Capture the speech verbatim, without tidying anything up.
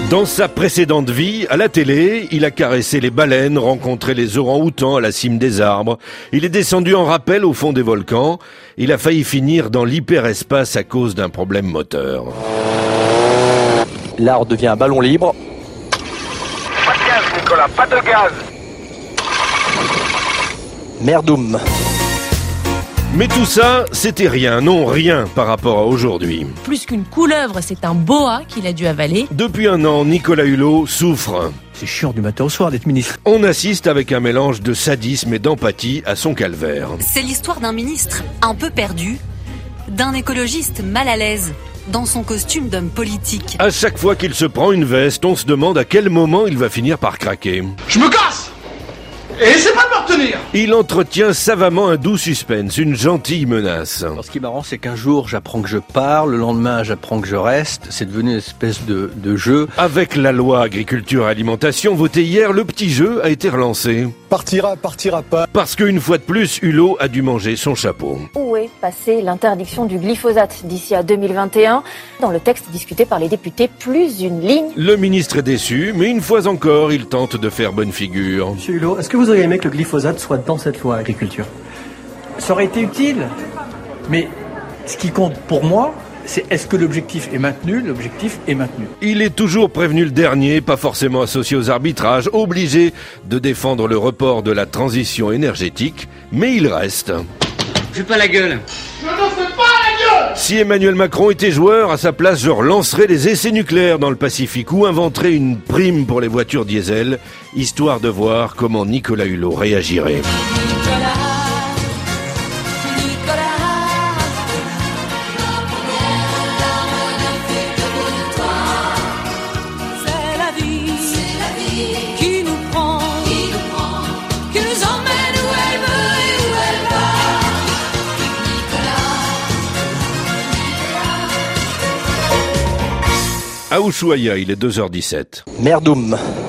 Dans sa précédente vie, à la télé, il a caressé les baleines, rencontré les orang-outans à la cime des arbres. Il est descendu en rappel au fond des volcans. Il a failli finir dans l'hyperespace à cause d'un problème moteur. L'art devient un ballon libre. Pas de gaz, Nicolas, pas de gaz. Merdoum. Mais tout ça, c'était rien, non rien par rapport à aujourd'hui. Plus qu'une couleuvre, c'est un boa qu'il a dû avaler. Depuis un an, Nicolas Hulot souffre. C'est chiant du matin au soir d'être ministre. On assiste avec un mélange de sadisme et d'empathie à son calvaire. C'est l'histoire d'un ministre un peu perdu, d'un écologiste mal à l'aise dans son costume d'homme politique. À chaque fois qu'il se prend une veste, on se demande à quel moment il va finir par craquer. Je me casse! Et c'est pas de me retenir! Il entretient savamment un doux suspense, une gentille menace. Alors, ce qui est marrant, c'est qu'un jour, j'apprends que je pars, le lendemain, j'apprends que je reste. C'est devenu une espèce de, de jeu. Avec la loi agriculture et alimentation votée hier, le petit jeu a été relancé. Partira, partira pas. Parce qu'une fois de plus, Hulot a dû manger son chapeau. Où est passée l'interdiction du glyphosate d'ici à deux mille vingt et un? Dans le texte discuté par les députés, plus une ligne. Le ministre est déçu, mais une fois encore, il tente de faire bonne figure. Monsieur Hulot, est-ce que vous auriez aimé que le glyphosate soit dans cette loi agriculture? Ça aurait été utile, mais ce qui compte pour moi, c'est est-ce que l'objectif est maintenu? L'objectif est maintenu. Il est toujours prévenu le dernier, pas forcément associé aux arbitrages, obligé de défendre le report de la transition énergétique, mais il reste. Fais pas la gueule. Je ne fais pas la gueule! Si Emmanuel Macron était joueur, à sa place, je relancerais les essais nucléaires dans le Pacifique ou inventerais une prime pour les voitures diesel, histoire de voir comment Nicolas Hulot réagirait. À Ushuaïa, il est deux heures dix-sept. Merdoum.